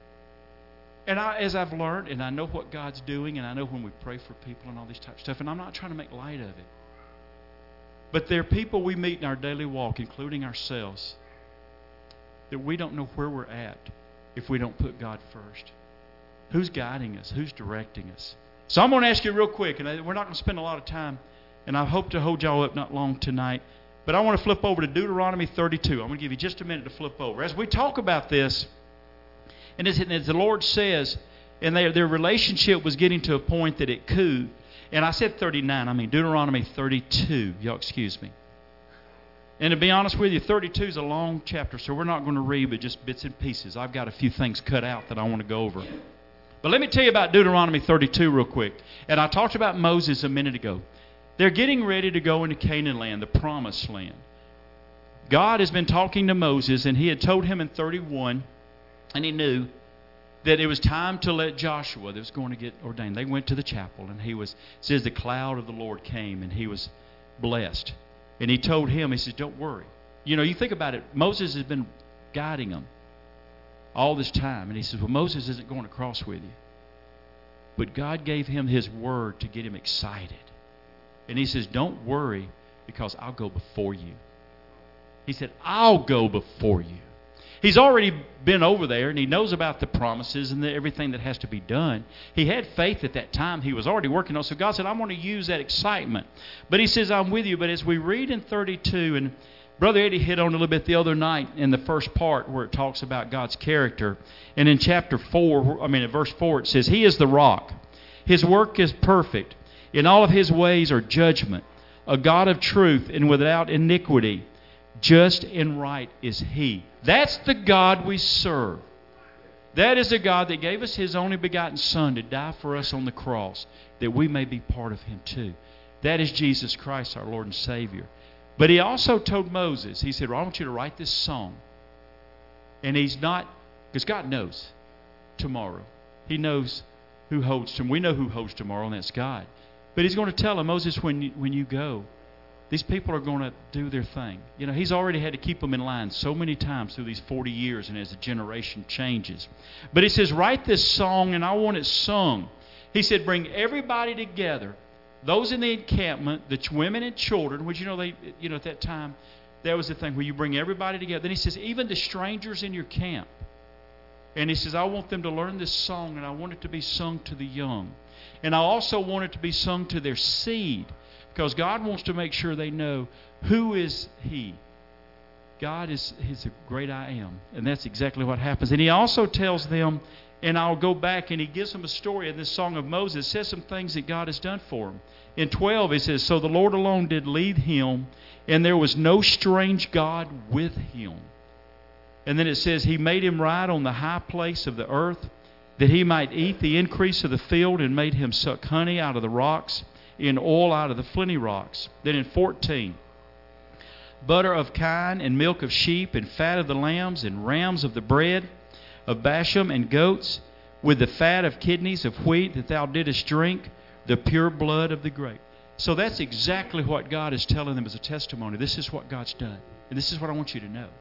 And I, as I've learned, and I know what God's doing, and I know when we pray for people and all these type of stuff, and I'm not trying to make light of it. But there are people we meet in our daily walk, including ourselves, that we don't know where we're at if we don't put God first. Who's guiding us? Who's directing us? So I'm going to ask you real quick, and we're not going to spend a lot of time, and I hope to hold y'all up not long tonight. But I want to flip over to Deuteronomy thirty-two. I'm going to give you just a minute to flip over. As we talk about this, and as, as the Lord says, and they, their relationship was getting to a point that it could. And I said thirty-nine. I mean Deuteronomy thirty-two. Y'all excuse me. And to be honest with you, thirty-two is a long chapter, so we're not going to read, but just bits and pieces. I've got a few things cut out that I want to go over. But let me tell you about Deuteronomy thirty-two real quick. And I talked about Moses a minute ago. They're getting ready to go into Canaan land, the promised land. God has been talking to Moses, and he had told him in thirty-one, and he knew that it was time to let Joshua, that was going to get ordained. They went to the chapel, and he was, it says the cloud of the Lord came, and he was blessed. And he told him, he says, don't worry. You know, you think about it, Moses has been guiding them all this time. And he says, well, Moses isn't going across with you. But God gave him his word to get him excited. And he says, don't worry, because I'll go before you. He said, I'll go before you. He's already been over there, and he knows about the promises and the, everything that has to be done. He had faith at that time. He was already working on it. So God said, I want to use that excitement. But he says, I'm with you. But as we read in thirty-two, and Brother Eddie hit on a little bit the other night in the first part where it talks about God's character. And in chapter four, I mean in verse four, it says, he is the rock. His work is perfect. In all of his ways are judgment. A God of truth and without iniquity. Just and right is he. That's the God we serve. That is the God that gave us His only begotten Son to die for us on the cross, that we may be part of Him too. That is Jesus Christ, our Lord and Savior. But He also told Moses, He said, well, I want you to write this song. And He's not, because God knows tomorrow. He knows who holds tomorrow. We know who holds tomorrow, and that's God. But He's going to tell him, Moses, when you, when you go, these people are going to do their thing. You know, He's already had to keep them in line so many times through these forty years and as the generation changes. But He says, write this song, and I want it sung. He said, bring everybody together. Those in the encampment, the ch- women and children, which, you know, they, you know, at that time, that was the thing where you bring everybody together. Then He says, even the strangers in your camp. And He says, I want them to learn this song, and I want it to be sung to the young. And I also want it to be sung to their seed, because God wants to make sure they know who is He. God is He's a great I am. And that's exactly what happens. And He also tells them, and I'll go back, and He gives them a story in this song of Moses. It says some things that God has done for him. In twelve, He says, so the Lord alone did lead him, and there was no strange God with him. And then it says, He made him ride on the high place of the earth, that he might eat the increase of the field, and made him suck honey out of the rocks, and oil out of the flinty rocks. Then in fourteen, butter of kine, and milk of sheep, and fat of the lambs, and rams of the bread of Bashan, and goats, with the fat of kidneys of wheat, that thou didst drink, the pure blood of the grape. So that's exactly what God is telling them as a testimony. This is what God's done. And this is what I want you to know.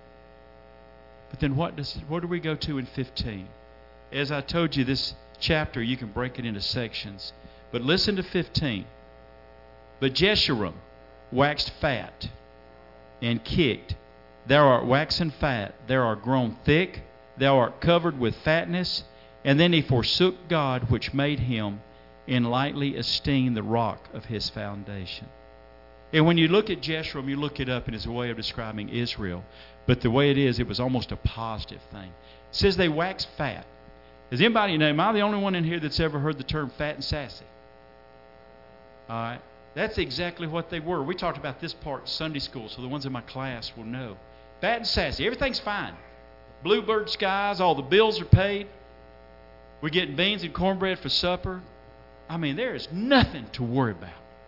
But then what does what do we go to in fifteen? As I told you, this chapter, you can break it into sections. But listen to fifteen. But Jeshurun waxed fat and kicked. Thou art waxen fat. Thou art grown thick. Thou art covered with fatness. And then he forsook God which made him, and lightly esteemed the rock of his foundation. And when you look at Jeshurun, you look it up, and it's a way of describing Israel. But the way it is, it was almost a positive thing. It says they waxed fat. Does anybody know, am I the only one in here that's ever heard the term fat and sassy? All right. That's exactly what they were. We talked about this part in Sunday school, so the ones in my class will know. Fat and sassy. Everything's fine. Bluebird skies, all the bills are paid. We're getting beans and cornbread for supper. I mean, there is nothing to worry about.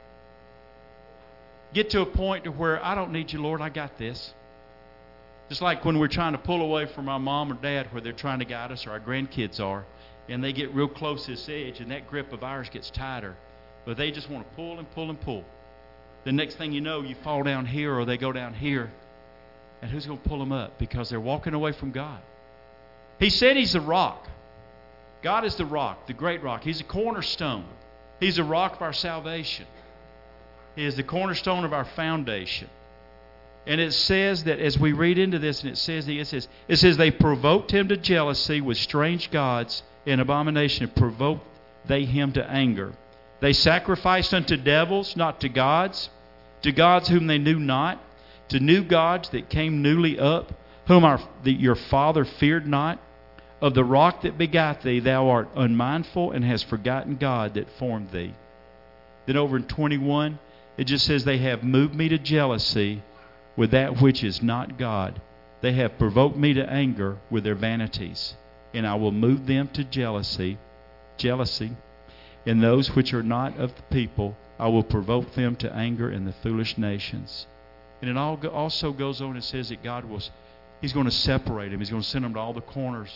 Get to a point to where I don't need you, Lord, I got this. Just like when we're trying to pull away from our mom or dad where they're trying to guide us, or our grandkids are, and they get real close to this edge, and that grip of ours gets tighter. But they just want to pull and pull and pull. The next thing you know, you fall down here or they go down here. And who's going to pull them up? Because they're walking away from God. He said He's the rock. God is the rock, the great rock. He's a cornerstone. He's the rock of our salvation. He is the cornerstone of our foundation. And it says that as we read into this, and it says, it says, it says they provoked him to jealousy with strange gods and abomination, and provoked they him to anger. They sacrificed unto devils, not to gods, to gods whom they knew not, to new gods that came newly up, whom our, the, your father feared not. Of the rock that begat thee, thou art unmindful, and hast forgotten God that formed thee. Then over in twenty-one, it just says, they have moved me to jealousy with that which is not God. They have provoked me to anger with their vanities. And I will move them to jealousy, jealousy, in those which are not of the people. I will provoke them to anger in the foolish nations. And it all go, also goes on and says that God will, He's going to separate them. He's going to send them to all the corners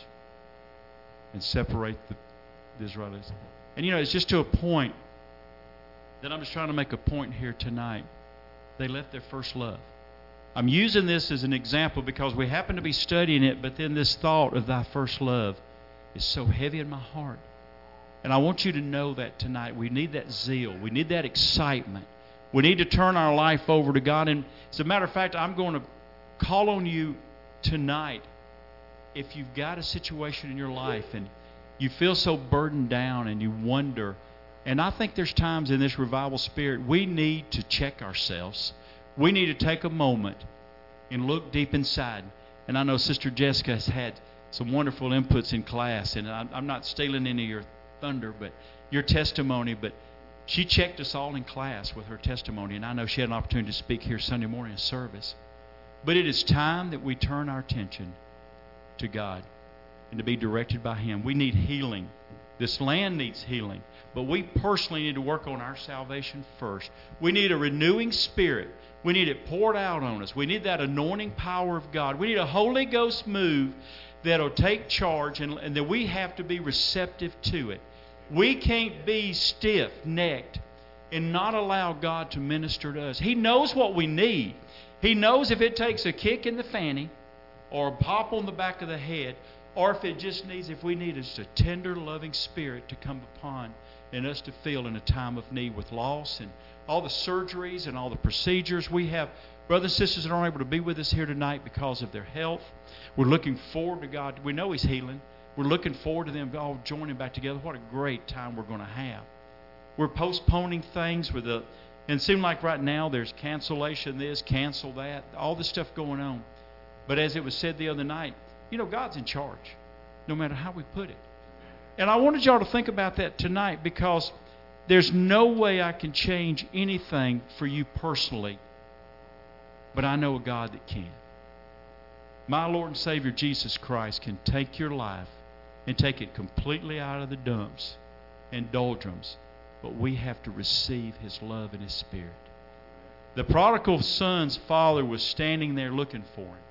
and separate the, the Israelites. And you know, it's just to a point that I'm just trying to make a point here tonight. They left their first love. I'm using this as an example because we happen to be studying it, but then this thought of thy first love is so heavy in my heart. And I want you to know that tonight. We need that zeal. We need that excitement. We need to turn our life over to God. And as a matter of fact, I'm going to call on you tonight. If you've got a situation in your life and you feel so burdened down and you wonder, and I think there's times in this revival spirit we need to check ourselves. We need to take a moment and look deep inside. And I know Sister Jessica has had some wonderful inputs in class, and I'm not stealing any of your thunder, but your testimony, but she checked us all in class with her testimony, and I know she had an opportunity to speak here Sunday morning in service. But it is time that we turn our attention to God. and to be directed by Him. We need healing. This land needs healing. But we personally need to work on our salvation first. We need a renewing spirit. We need it poured out on us. We need that anointing power of God. We need a Holy Ghost move that will take charge, and, and that we have to be receptive to it. We can't be stiff-necked and not allow God to minister to us. He knows what we need. He knows if it takes a kick in the fanny or a pop on the back of the head, or if it just needs, if we need just a tender, loving spirit to come upon and us to feel in a time of need with loss and all the surgeries and all the procedures. We have brothers and sisters that aren't able to be with us here tonight because of their health. We're looking forward to God. We know He's healing. We're looking forward to them all joining back together. What a great time we're going to have. We're postponing things with the, and it seems like right now there's cancellation this, cancel that, all this stuff going on. But as it was said the other night, you know, God's in charge, no matter how we put it. And I wanted y'all to think about that tonight, because there's no way I can change anything for you personally, but I know a God that can. My Lord and Savior Jesus Christ can take your life and take it completely out of the dumps and doldrums, but we have to receive His love and His Spirit. The prodigal son's father was standing there looking for him.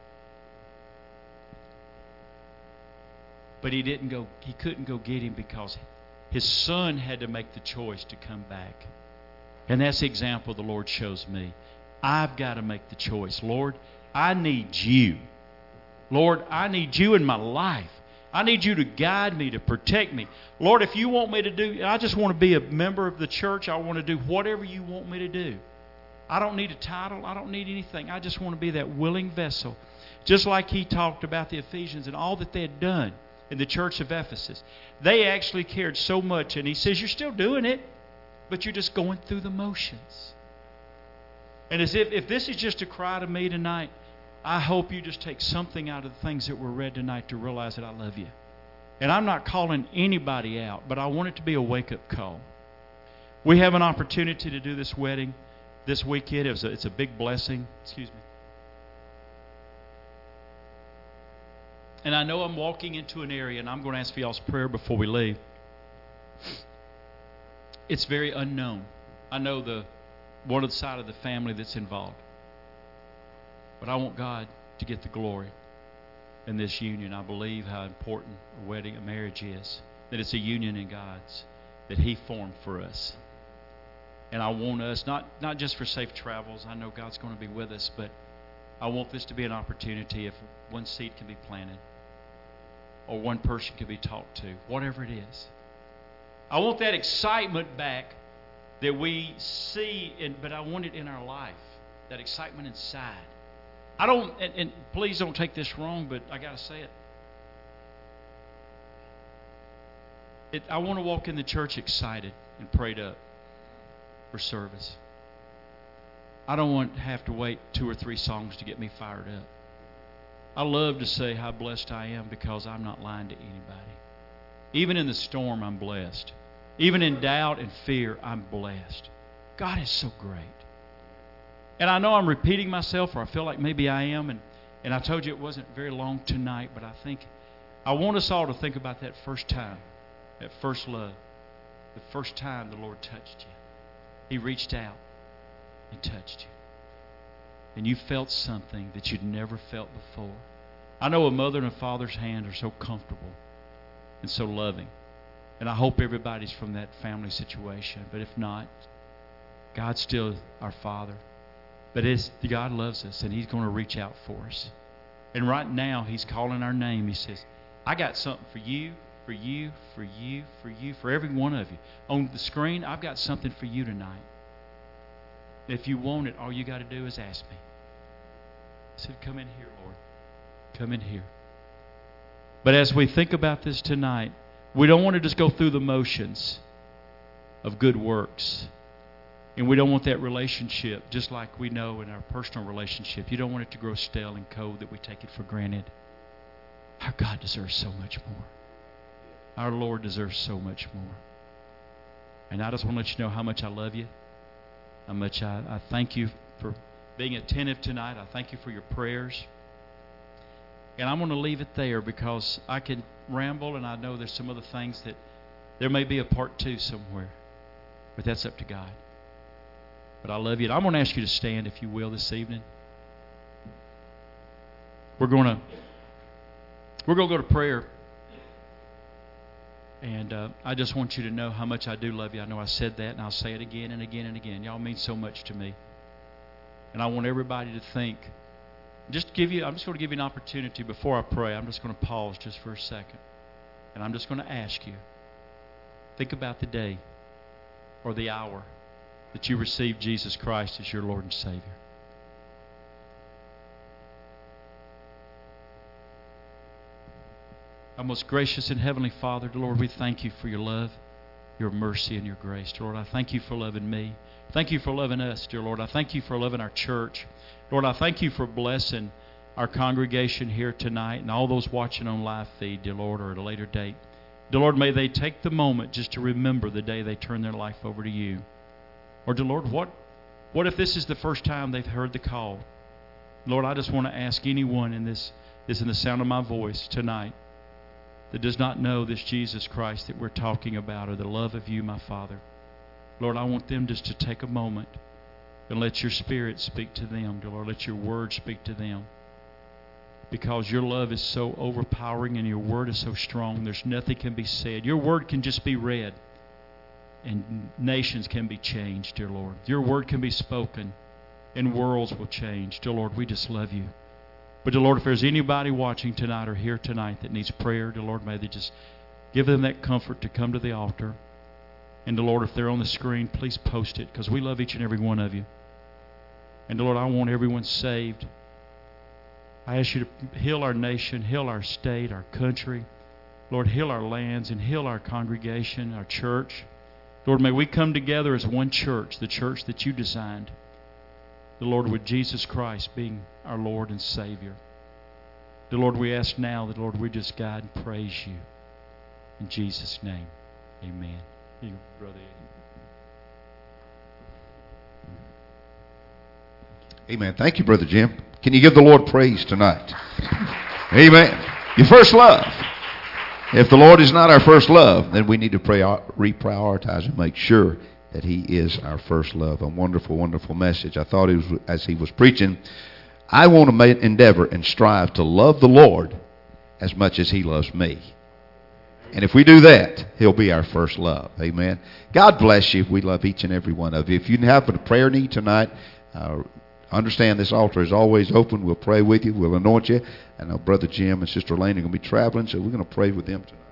But he didn't go, he couldn't go get him because his son had to make the choice to come back. And that's the example the Lord shows me. I've got to make the choice. Lord, I need You. Lord, I need You in my life. I need You to guide me, to protect me. Lord, if You want me to do, I just want to be a member of the church. I want to do whatever You want me to do. I don't need a title. I don't need anything. I just want to be that willing vessel. Just like he talked about the Ephesians and all that they had done in the church of Ephesus. They actually cared so much. And he says, you're still doing it, but you're just going through the motions. And as if, if this is just a cry to me tonight, I hope you just take something out of the things that were read tonight to realize that I love you. And I'm not calling anybody out, but I want it to be a wake-up call. We have an opportunity to do this wedding this weekend. It was a, it's a big blessing. Excuse me. And I know I'm walking into an area, and I'm going to ask for y'all's prayer before we leave. It's very unknown. I know the one of the side of the family that's involved. But I want God to get the glory in this union. I believe how important a wedding, a marriage is. That it's a union in God's that He formed for us. And I want us, not, not just for safe travels, I know God's going to be with us, but I want this to be an opportunity if one seed can be planted or one person can be talked to, whatever it is. I want that excitement back that we see, in, but I want it in our life, that excitement inside. I don't, and, and please don't take this wrong, but I got to say it. it. I want to walk in the church excited and prayed up for service. I don't want to have to wait two or three songs to get me fired up. I love to say how blessed I am because I'm not lying to anybody. Even in the storm, I'm blessed. Even in doubt and fear, I'm blessed. God is so great. And I know I'm repeating myself, or I feel like maybe I am, and, and I told you it wasn't very long tonight, but I think I want us all to think about that first time, that first love, the first time the Lord touched you. He reached out and touched you. And you felt something that you'd never felt before. I know a mother and a father's hand are so comfortable and so loving. And I hope everybody's from that family situation. But if not, God's still our Father. But it's, God loves us, and He's going to reach out for us. And right now, He's calling our name. He says, I got something for you, for you, for you, for you, for every one of you. On the screen, I've got something for you tonight. If you want it, all you got to do is ask me. I said, come in here, Lord. Come in here. But as we think about this tonight, we don't want to just go through the motions of good works. And we don't want that relationship, just like we know in our personal relationship, you don't want it to grow stale and cold that we take it for granted. Our God deserves so much more. Our Lord deserves so much more. And I just want to let you know how much I love you. How much I, I thank you for being attentive tonight. I thank you for your prayers. And I'm going to leave it there because I can ramble, and I know there's some other things that there may be a part two somewhere. But that's up to God. But I love you. And I'm going to ask you to stand, if you will, this evening. We're going to we're going to go to prayer. And uh, I just want you to know how much I do love you. I know I said that, and I'll say it again and again and again. Y'all mean so much to me. And I want everybody to think. Just give you. I'm just going to give you an opportunity before I pray. I'm just going to pause just for a second. And I'm just going to ask you. Think about the day or the hour that you received Jesus Christ as your Lord and Savior. Our most gracious and heavenly Father, Lord, we thank you for your love, your mercy, and your grace. Lord, I thank you for loving me. Thank you for loving us, dear Lord. I thank you for loving our church. Lord, I thank you for blessing our congregation here tonight and all those watching on live feed, dear Lord, or at a later date. Dear Lord, may they take the moment just to remember the day they turn their life over to you. Or, dear Lord, what, what if this is the first time they've heard the call? Lord, I just want to ask anyone in this, this in the sound of my voice tonight that does not know this Jesus Christ that we're talking about or the love of you, my Father. Lord, I want them just to take a moment and let your Spirit speak to them, dear Lord. Let your word speak to them. Because your love is so overpowering and your word is so strong, there's nothing can be said. Your word can just be read and nations can be changed, dear Lord. Your word can be spoken and worlds will change. Dear Lord, we just love you. But, dear Lord, if there's anybody watching tonight or here tonight that needs prayer, dear Lord, may they just give them that comfort to come to the altar. And, dear Lord, if they're on the screen, please post it because we love each and every one of you. And, dear Lord, I want everyone saved. I ask you to heal our nation, heal our state, our country. Lord, heal our lands and heal our congregation, our church. Lord, may we come together as one church, the church that you designed. The Lord, with Jesus Christ being our Lord and Savior. The Lord, we ask now that, Lord, we just guide and praise you. In Jesus' name, amen. You, Brother Eddie. Amen. Thank you, Brother Jim. Can you give the Lord praise tonight? Amen. Your first love. If the Lord is not our first love, then we need to pray, reprioritize and make sure that he is our first love. A wonderful, wonderful message. I thought it was, as he was preaching, I want to endeavor and strive to love the Lord as much as he loves me. And if we do that, he'll be our first love. Amen. God bless you. We love each and every one of you. If you have a prayer need tonight, uh, understand this altar is always open. We'll pray with you. We'll anoint you. And our Brother Jim and Sister Lane are going to be traveling, so we're going to pray with them tonight.